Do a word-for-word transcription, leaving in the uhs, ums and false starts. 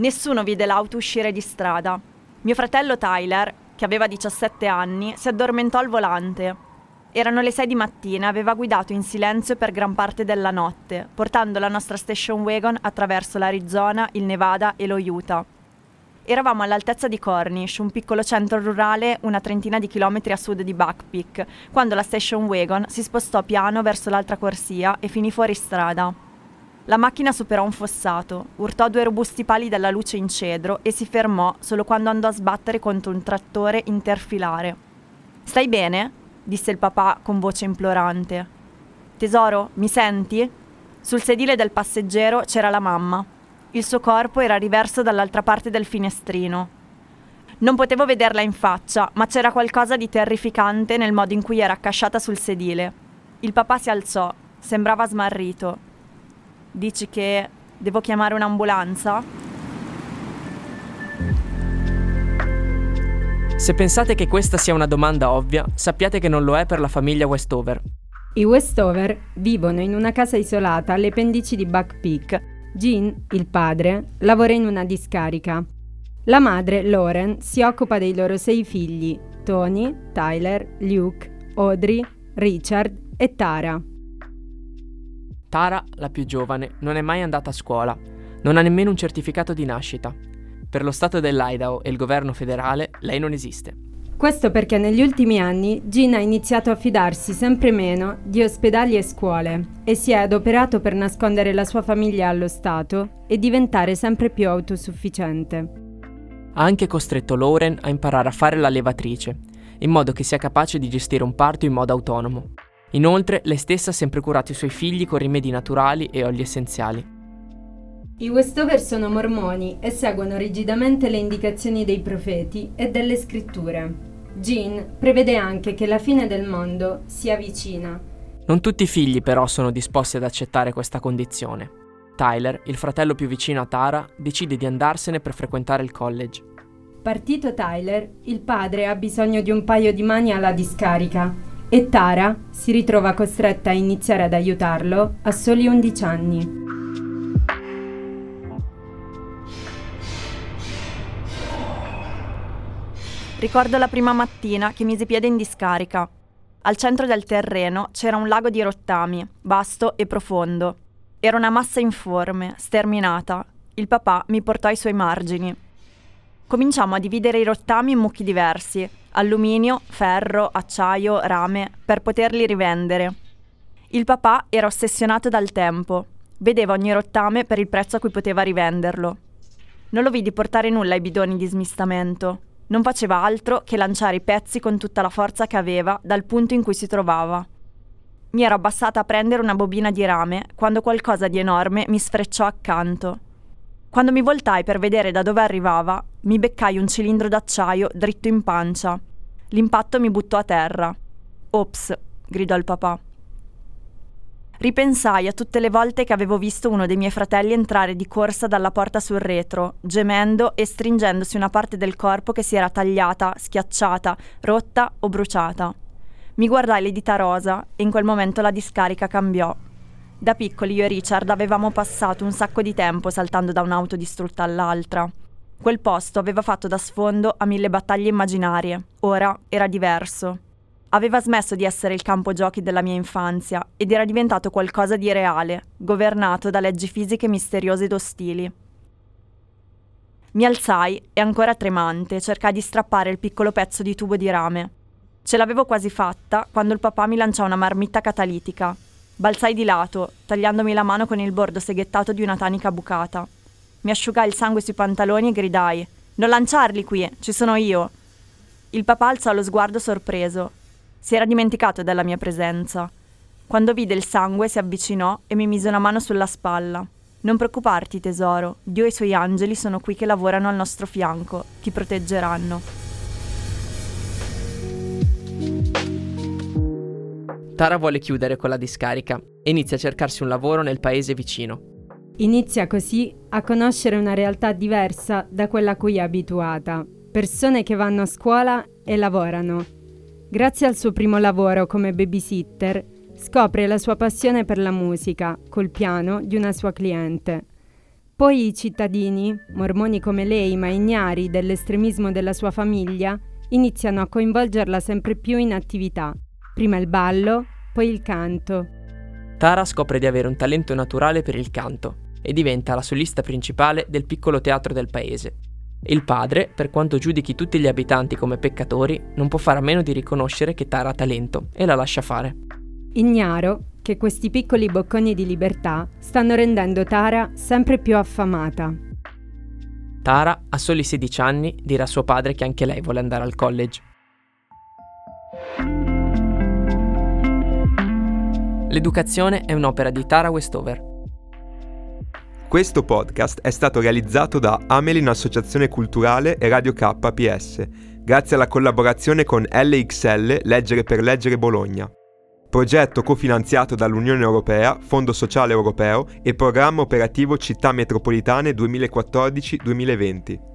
Nessuno vide l'auto uscire di strada. Mio fratello Tyler, che aveva diciassette anni, si addormentò al volante. Erano le sei di mattina e aveva guidato in silenzio per gran parte della notte, portando la nostra station wagon attraverso l'Arizona, il Nevada e lo Utah. Eravamo all'altezza di Cornish, un piccolo centro rurale una trentina di chilometri a sud di Buck Peak, quando la station wagon si spostò piano verso l'altra corsia e finì fuori strada. La macchina superò un fossato, urtò due robusti pali della luce in cedro e si fermò solo quando andò a sbattere contro un trattore interfilare. «Stai bene?» disse il papà con voce implorante. «Tesoro, mi senti?» Sul sedile del passeggero c'era la mamma. Il suo corpo era riverso dall'altra parte del finestrino. Non potevo vederla in faccia, ma c'era qualcosa di terrificante nel modo in cui era accasciata sul sedile. Il papà si alzò, sembrava smarrito. «Dici che devo chiamare un'ambulanza?» Se pensate che questa sia una domanda ovvia, sappiate che non lo è per la famiglia Westover. I Westover vivono in una casa isolata alle pendici di Buck Peak. Gene, il padre, lavora in una discarica. La madre, Lauren, si occupa dei loro sei figli, Tony, Tyler, Luke, Audrey, Richard e Tara. Tara, la più giovane, non è mai andata a scuola, non ha nemmeno un certificato di nascita. Per lo stato dell'Idaho e il governo federale, lei non esiste. Questo perché negli ultimi anni Gene ha iniziato a fidarsi sempre meno di ospedali e scuole e si è adoperato per nascondere la sua famiglia allo Stato e diventare sempre più autosufficiente. Ha anche costretto Lauren a imparare a fare la levatrice, in modo che sia capace di gestire un parto in modo autonomo. Inoltre, lei stessa ha sempre curato i suoi figli con rimedi naturali e oli essenziali. I Westover sono mormoni e seguono rigidamente le indicazioni dei profeti e delle scritture. Gene prevede anche che la fine del mondo sia vicina. Non tutti i figli però sono disposti ad accettare questa condizione. Tyler, il fratello più vicino a Tara, decide di andarsene per frequentare il college. Partito Tyler, il padre ha bisogno di un paio di mani alla discarica e Tara si ritrova costretta a iniziare ad aiutarlo a soli undici anni. Ricordo la prima mattina che mise piede in discarica. Al centro del terreno c'era un lago di rottami, vasto e profondo. Era una massa informe, sterminata. Il papà mi portò ai suoi margini. Cominciamo a dividere i rottami in mucchi diversi, alluminio, ferro, acciaio, rame, per poterli rivendere. Il papà era ossessionato dal tempo. Vedeva ogni rottame per il prezzo a cui poteva rivenderlo. Non lo vidi portare nulla ai bidoni di smistamento. Non faceva altro che lanciare i pezzi con tutta la forza che aveva dal punto in cui si trovava. Mi ero abbassata a prendere una bobina di rame quando qualcosa di enorme mi sfrecciò accanto. Quando mi voltai per vedere da dove arrivava, mi beccai un cilindro d'acciaio dritto in pancia. L'impatto mi buttò a terra. «Ops!» gridò il papà. Ripensai a tutte le volte che avevo visto uno dei miei fratelli entrare di corsa dalla porta sul retro, gemendo e stringendosi una parte del corpo che si era tagliata, schiacciata, rotta o bruciata. Mi guardai le dita rosa e in quel momento la discarica cambiò. Da piccoli io e Richard avevamo passato un sacco di tempo saltando da un'auto distrutta all'altra. Quel posto aveva fatto da sfondo a mille battaglie immaginarie. Ora era diverso. Aveva smesso di essere il campo giochi della mia infanzia ed era diventato qualcosa di reale, governato da leggi fisiche misteriose ed ostili. Mi alzai e, ancora tremante, cercai di strappare il piccolo pezzo di tubo di rame. Ce l'avevo quasi fatta quando il papà mi lanciò una marmitta catalitica. Balzai di lato, tagliandomi la mano con il bordo seghettato di una tanica bucata. Mi asciugai il sangue sui pantaloni e gridai: «Non lanciarli qui, ci sono io!» Il papà alzò lo sguardo sorpreso. Si era dimenticato della mia presenza. Quando vide il sangue si avvicinò e mi mise una mano sulla spalla. «Non preoccuparti, tesoro, Dio e i suoi angeli sono qui che lavorano al nostro fianco, ti proteggeranno». Tara vuole chiudere con la discarica e inizia a cercarsi un lavoro nel paese vicino. Inizia così a conoscere una realtà diversa da quella a cui è abituata. Persone che vanno a scuola e lavorano. Grazie al suo primo lavoro come babysitter, scopre la sua passione per la musica col piano di una sua cliente. Poi i cittadini, mormoni come lei ma ignari dell'estremismo della sua famiglia, iniziano a coinvolgerla sempre più in attività. Prima il ballo, poi il canto. Tara scopre di avere un talento naturale per il canto e diventa la solista principale del piccolo teatro del paese. Il padre, per quanto giudichi tutti gli abitanti come peccatori, non può fare a meno di riconoscere che Tara ha talento e la lascia fare. Ignaro che questi piccoli bocconi di libertà stanno rendendo Tara sempre più affamata. Tara, a soli sedici anni, dirà a suo padre che anche lei vuole andare al college. L'educazione è un'opera di Tara Westover. Questo podcast è stato realizzato da Amelin Associazione Culturale e Radio K P S, grazie alla collaborazione con L X L Leggere per Leggere Bologna. Progetto cofinanziato dall'Unione Europea, Fondo Sociale Europeo e Programma Operativo Città Metropolitane duemilaquattordici duemilaventi.